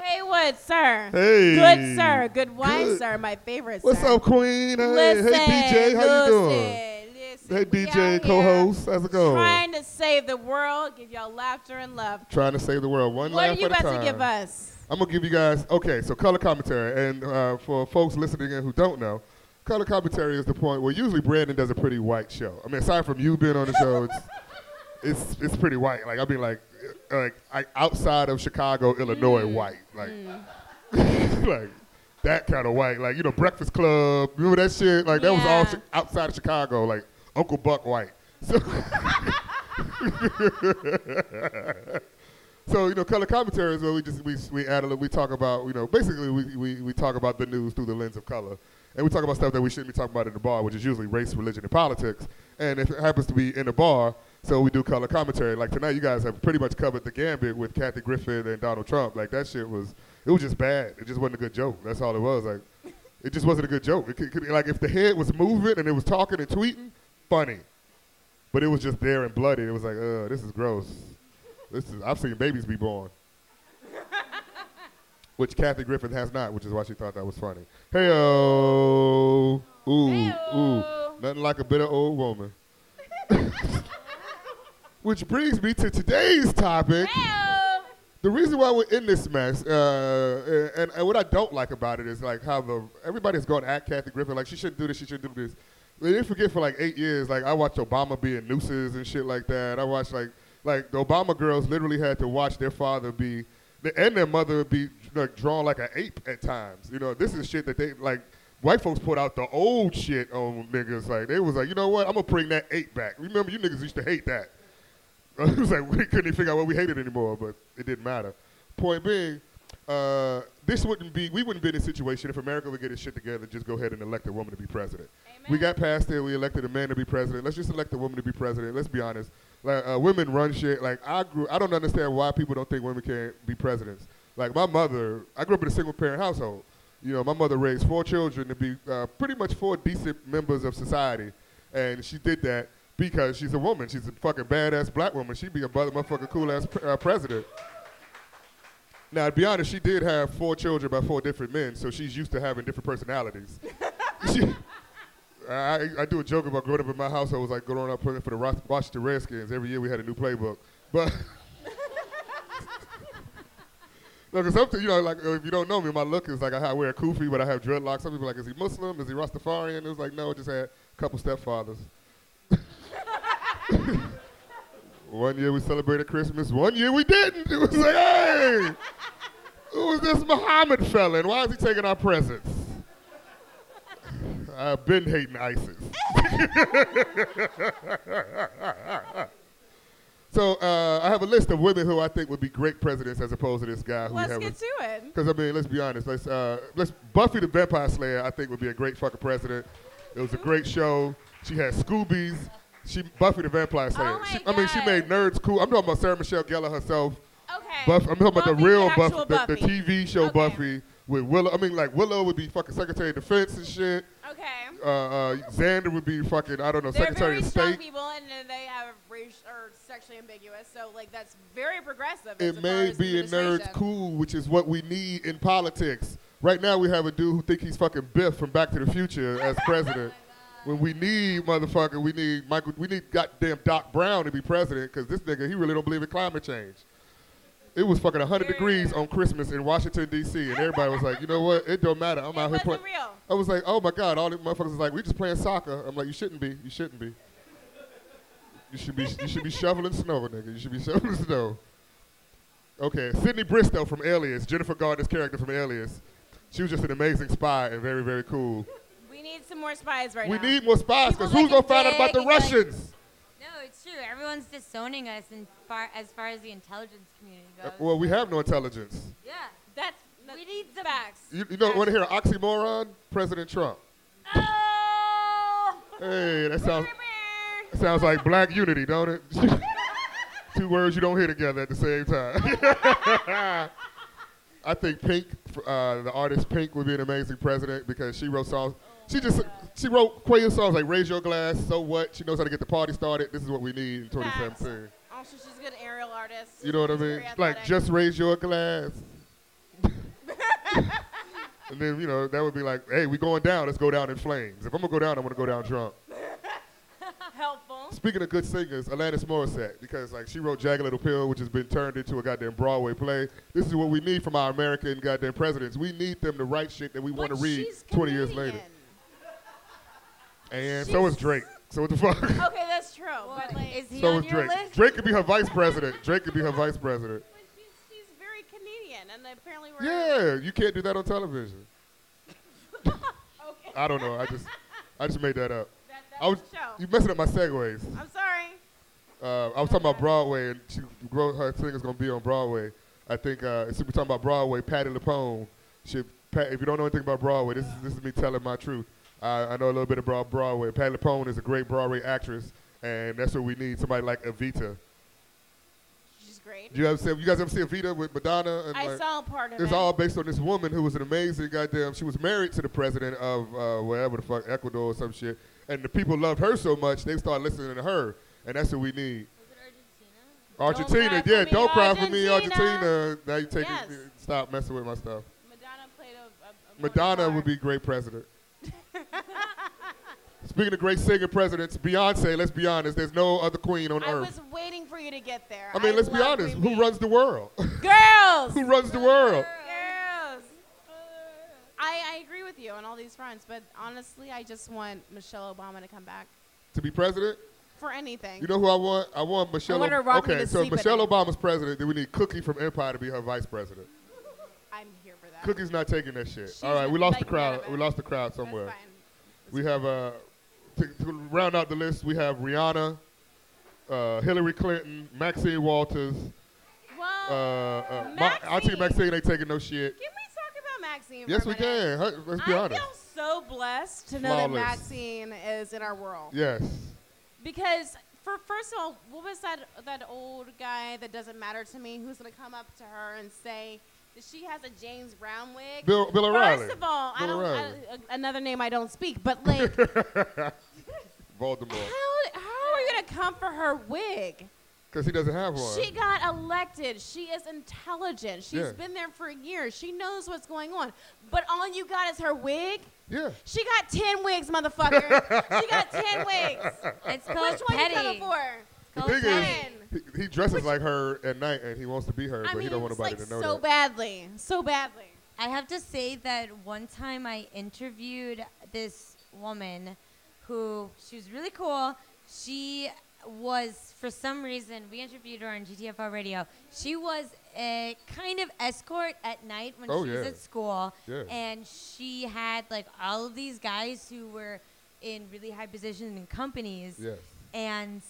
Haywood, sir. Hey. Good, sir. Good wine, Good. sir. My favorite, What's sir. up, Queen? Hey, Listen, hey, DJ, how you doing? Listen, Hey, we DJ, out co-host, here how's it going? Trying to save the world, give y'all laughter and love. Trying to save the world, one What are laugh you at a about time. to give us? I'm gonna give you guys, okay, so color commentary, and for folks listening in who don't know, color commentary is the point where usually Brandon does a pretty white show. I mean, aside from you being on the show, it's pretty white. Like, I mean, like outside of Chicago, Illinois, white. Like, like that kind of white. Like, you know, Breakfast Club, remember that shit? Like, that was all outside of Chicago, like Uncle Buck white. So, so, you know, color commentary is where we add a little, we talk about, you know, basically we talk about the news through the lens of color. And we talk about stuff that we shouldn't be talking about in the bar, which is usually race, religion, and politics. And if it happens to be in the bar, so we do color commentary. Like tonight, you guys have pretty much covered the gambit with Kathy Griffin and Donald Trump. Like that shit was just bad. It just wasn't a good joke. That's all it was. Like, it just wasn't a good joke. Like if the head was moving and it was talking and tweeting, funny. But it was just there and bloody. It was like, this is gross. I've seen babies be born. Which Kathy Griffin has not, which is why she thought that was funny. Hey-o. Ooh, Hey-o. ooh. Nothing like a bitter old woman. Which brings me to today's topic. Hey-o. The reason why we're in this mess, and what I don't like about it is like how everybody's going at Kathy Griffin, like she shouldn't do this, she shouldn't do this. They didn't forget for like 8 years, like I watched Obama be in nooses and shit like that. I watched like the Obama girls literally had to watch their father be, and their mother be like drawn like an ape at times. You know, this is shit that they, like, white folks put out the old shit on niggas. Like, they was like, you know what, I'm going to bring that ape back. Remember, you niggas used to hate that. It was like, we couldn't even figure out what we hated anymore, but it didn't matter. Point being, we wouldn't be in this situation if America would get its shit together, just go ahead and elect a woman to be president. Amen. We got past it, we elected a man to be president. Let's just elect a woman to be president. Let's be honest. Like, women run shit. Like, I don't understand why people don't think women can't be presidents. Like, my mother, I grew up in a single-parent household. You know, my mother raised 4 children to be pretty much 4 decent members of society. And she did that because she's a woman. She's a fucking badass black woman. She'd be a motherfucking cool-ass president. Now, to be honest, she did have 4 children by 4 different men, so she's used to having different personalities. I do a joke about growing up in my household. Was like growing up playing for the Washington Redskins. Every year we had a new playbook. But no, because sometimes, you know, like if you don't know me, my look is like I wear a kufi, but I have dreadlocks. Some people are like, is he Muslim? Is he Rastafarian? It was like, no, I just had a couple stepfathers. One year we celebrated Christmas. One year we didn't. It was like, hey, who is this Muhammad fella? And why is he taking our presents? I've been hating ISIS. So I have a list of women who I think would be great presidents as opposed to this guy who we have. Let's get to it. Because, I mean, let's be honest. Let's Buffy the Vampire Slayer, I think, would be a great fucking president. It was a great show. She had Scoobies. Buffy the Vampire Slayer. Oh my I mean, she made nerds cool. I'm talking about Sarah Michelle Gellar herself. Okay. I'm talking about the real actual Buffy, the TV show Okay. Buffy with Willow. I mean, like, Willow would be fucking Secretary of Defense and shit. Okay. Xander would be fucking, I don't know, They're Secretary very of strong State. people, and they have race or sexually ambiguous, so like that's very progressive. It may be in nerds cool, which is what we need in politics. Right now we have a dude who think he's fucking Biff from Back to the Future as president. When we need we need goddamn Doc Brown to be president, because this nigga, he really don't believe in climate change. It was fucking 100 degrees on Christmas in Washington, D.C., and everybody was like, you know what, it don't matter. I'm out here playing. Real. I was like, oh my God, all these motherfuckers was like, we just playing soccer. I'm like, you shouldn't be. You shouldn't be. You should be shoveling snow, nigga. You should be shoveling snow. Okay, Sydney Bristow from Alias, Jennifer Garner's character from Alias. She was just an amazing spy and very, very cool. We need some more spies right We now. need more spies, because People who's going to find out about the dig, like- Russians? No, it's true. Everyone's disowning us as far as the intelligence community goes. Well, we have no intelligence. Yeah. That's We need some facts. You want to hear an oxymoron? President Trump. Oh! Hey, that sounds like black unity, don't it? 2 words you don't hear together at the same time. I think Pink, the artist Pink, would be an amazing president because she wrote songs. She wrote Quaalude songs like "Raise Your Glass," "So What." She knows how to get the party started. This is what we need in 2017. Also, she's a good aerial artist. You know what I She's mean? very Like, athletic. just raise your glass. And then, that would be like, hey, we going down. Let's go down in flames. If I'm going to go down, I'm going to go down drunk. Helpful. Speaking of good singers, Alanis Morissette, because she wrote Jagged Little Pill, which has been turned into a goddamn Broadway play. This is what we need from our American goddamn presidents. We need them to write shit that we want to read she's 20 years Canadian. later. And so is Drake. So what the fuck? Okay, that's true. But like, Is he So on is your Drake. list? Drake could be her vice president. Drake could be her vice president. but she's very Canadian, and apparently we're Yeah, you can't do that on television. okay. I don't know. I just made that up. That's I was the show. you messing up my segues. I'm sorry. I was talking about Broadway, and her singer's gonna be on Broadway. I think since we're talking about Broadway, Patti LuPone should. If you don't know anything about Broadway, this is me telling my truth. I know a little bit about Broadway. Patti LuPone is a great Broadway actress, and that's what we need. Somebody like Evita. She's great. You guys ever see Evita with Madonna? And I saw part of it's it. all based on this woman who was an amazing goddamn. She was married to the president of wherever the fuck, Ecuador or some shit. And the people loved her so much they started listening to her, and that's what we need. Was it Argentina, Don't cry yeah, for me, don't cry for me, Argentina. Argentina. Now you take Yes. stop messing with my stuff. Madonna played a Madonna part. would be great president. Speaking of great singer presidents, Beyonce. Let's be honest. There's no other queen on I earth. was waiting for you to get there. I mean, let's be love honest. Queen Who Bee. runs the world? Girls. Who runs the world? Girls. I agree with you on all these fronts, but honestly, I just want Michelle Obama to come back To be president? for anything. You know who I want? I want Michelle. want her to rock me Okay, to so sleep at Michelle night. Obama's president. Then we need Cookie from Empire to be her vice president. I'm here for that. Cookie's not taking that shit. She's All right, we lost the like crowd. none of We it. lost the crowd That's somewhere. fine. We have to round out the list. We have Rihanna, Hillary Clinton, Maxine Walters. Well, Auntie Maxine ain't taking no shit. can we talk about Maxine? Yes, for we a minute? can. Let's be I honest. feel so blessed to know that Flawless. Maxine is in our world. Yes. Because first of all, what was that old guy that doesn't matter to me who's gonna come up to her and say that she has a James Brown wig? Bill O'Reilly. First of all, Bill O'Reilly. another name I don't speak, but like, Voldemort. how are you gonna come for her wig? Because he doesn't have one. She got elected. She is intelligent. She's Yeah. been there for years. She knows what's going on. But all you got is her wig? Yeah. She got 10 wigs, motherfucker. She got 10 wigs. It's called Which one you petty. coming for? The Called thing petty. is, he dresses like her at night, and he wants to be her, I but mean, he don't want it's nobody like to know so that. badly. So badly. I have to say that one time I interviewed this woman who, she was really cool. She was, for some reason, we interviewed her on GTFR radio. She was a kind of escort at night when Oh, she was yeah. at school. Yeah. And she had like all of these guys who were in really high positions in companies. Yes. And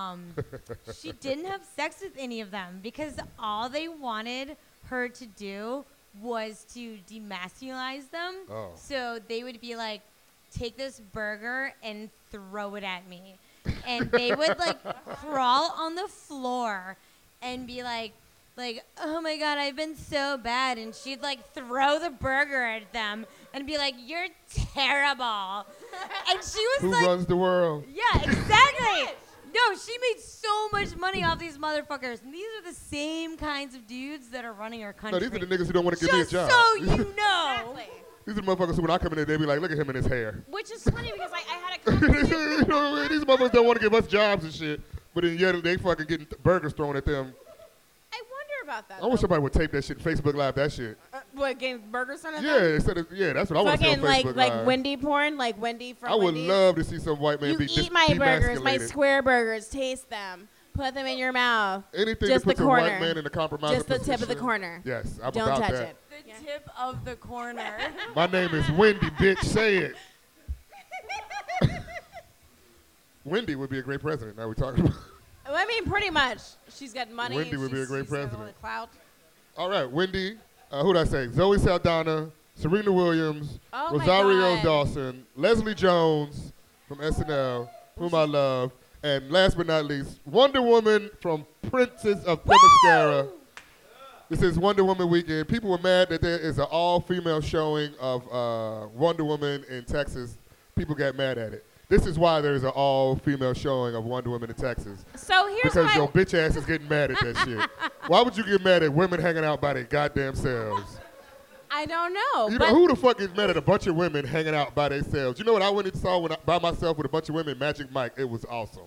she didn't have sex with any of them because all they wanted her to do was to demasculinize them. Oh. So they would be like, take this burger and throw it at me. And they would like crawl on the floor and be like, oh my God, I've been so bad. And she'd like throw the burger at them and be like, you're terrible. And she was Who like, runs the world? yeah, exactly. No, she made so much money off these motherfuckers. And these are the same kinds of dudes that are running our No, country. these are the niggas who don't want to give me a Just job. so you know. Exactly. These are the motherfuckers who, when I come in there, they be like, look at him and his hair. Which is funny because I had a conversation. You know, these motherfuckers don't want to give us jobs and shit, but then yet they fucking getting burgers thrown at them. I wonder about that. I wish though. somebody would tape that shit, Facebook Live that shit. What, getting burgers on Yeah, instead of, that's what I want to see on Fucking like Facebook Live. Wendy porn, like Wendy from I would Wendy's. love to see some white man You be eat my burgers, my demasculated. square burgers, taste them, put them in your mouth. Anything just that puts the a white corner. man in a compromising Just the tip of the position. corner. Yes, I'm Don't about touch that. it. The tip of the corner. My name is Wendy, bitch. Say it. Wendy would be a great president. Now we're talking about. I mean, pretty much. She's got money. Wendy would be a she's- great she's got all president. the clout. All right, Wendy. Who'd I say? Zoe Saldana, Serena Williams, Oh my Rosario God. Dawson, Leslie Jones from SNL, whom I love, and last but not least, Wonder Woman from Princess of Themyscira. This is Wonder Woman weekend. People were mad that there is an all-female showing of Wonder Woman in Texas. People got mad at it. This is why there's an all-female showing of Wonder Woman in Texas. So here's Because what. your bitch ass is getting mad at that shit. Why would you get mad at women hanging out by their goddamn selves? I I don't know. You but know, who the fuck is mad at a bunch of women hanging out by themselves? You know what I went and saw by myself with a bunch of women? Magic Mike. It was awesome.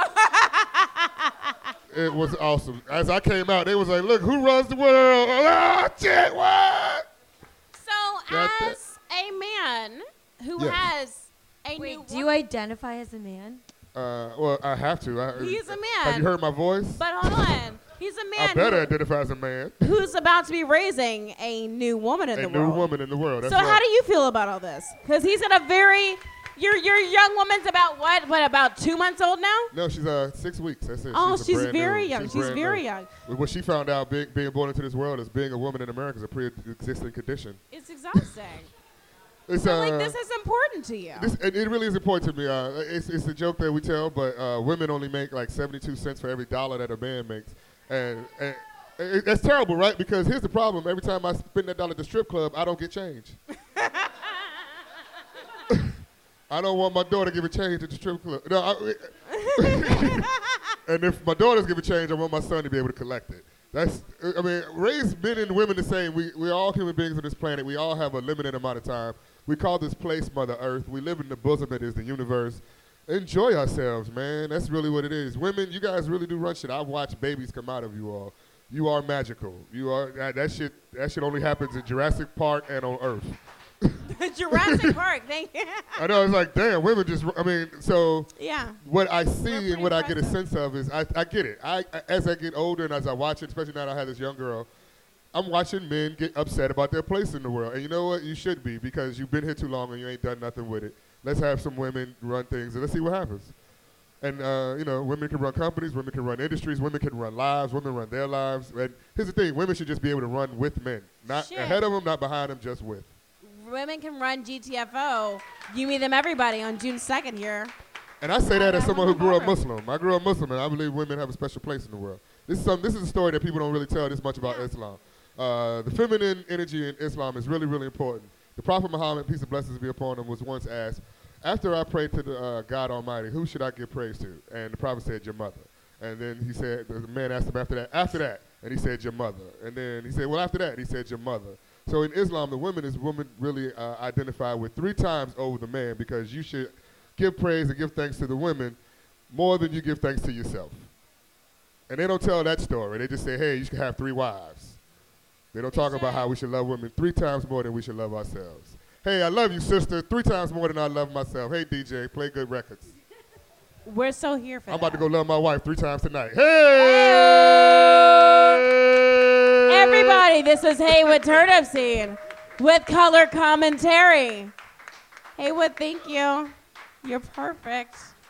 It was awesome. As I came out, they was like, look, who runs the world? Oh, shit, what? So, as a man who Yes. has a Wait, new do you identify as a man? Well, I have to. He's a man. Have you heard my voice? But hold on. He's a I man better identify as a man. who's about to be raising a new woman in A the new world. woman in the world. That's So right. how do you feel about all this? Because he's in a very, your young woman's about what? What, about 2 months old now? No, she's 6 weeks. That's it. Oh, a she's brand very new. young. She's brand very new. young. What she found out being born into this world is being a woman in America is a pre-existing condition. It's exhausting. It's, So, like, this is important to you. It really is important to me. It's a joke that we tell, but women only make like 72 cents for every dollar that a man makes. And that's terrible, right? Because here's the problem. Every time I spend that dollar at the strip club, I don't get change. I don't want my daughter to give a change at the strip club. No, and if my daughter's giving change, I want my son to be able to collect it. Raise men and women the same. We're all human beings on this planet. We all have a limited amount of time. We call this place Mother Earth. We live in the bosom that is the universe. Enjoy ourselves, man. That's really what it is. Women, you guys really do run shit. I've watched babies come out of you all. You are magical. You are that shit only happens in Jurassic Park and on Earth. Jurassic Park, thank you. I know, it's like, damn, women just, so Yeah. what I see We're and what I get a pretty sense of is, I get it. As I get older and as I watch it, especially now that I have this young girl, I'm watching men get upset about their place in the world. And you know what? You should be, because you've been here too long and you ain't done nothing with it. Let's have some women run things and let's see what happens. And, women can run companies, women can run industries, women can run lives, women run their lives. And here's the thing, women should just be able to run with men. Not Shit. ahead of them, not behind them, just with. Women can run GTFO. You meet them everybody on June 2nd here. And I say that as I someone who don't grew up remember. Muslim. I grew up Muslim, and I believe women have a special place in the world. This is a story that people don't really tell this much about Islam. The feminine energy in Islam is really, really important. The Prophet Muhammad, peace and blessings be upon him, was once asked, after I prayed to the God Almighty, who should I give praise to? And the Prophet said, your mother. And then he said, the man asked him after that, and he said, your mother. And then he said, well, after that, and he said, your mother. So in Islam, the woman really identified with 3 times over the man, because you should give praise and give thanks to the women more than you give thanks to yourself. And they don't tell that story. They just say, hey, you should have 3 wives. They don't talk about how we should love women 3 times more than we should love ourselves. Hey, I love you, sister, 3 times more than I love myself. Hey, DJ, play good records. We're so here for I'm that. about to go love my wife 3 times tonight. Hey! Everybody, this is Haywood Turnip Seed with color commentary. Haywood, thank you. You're perfect.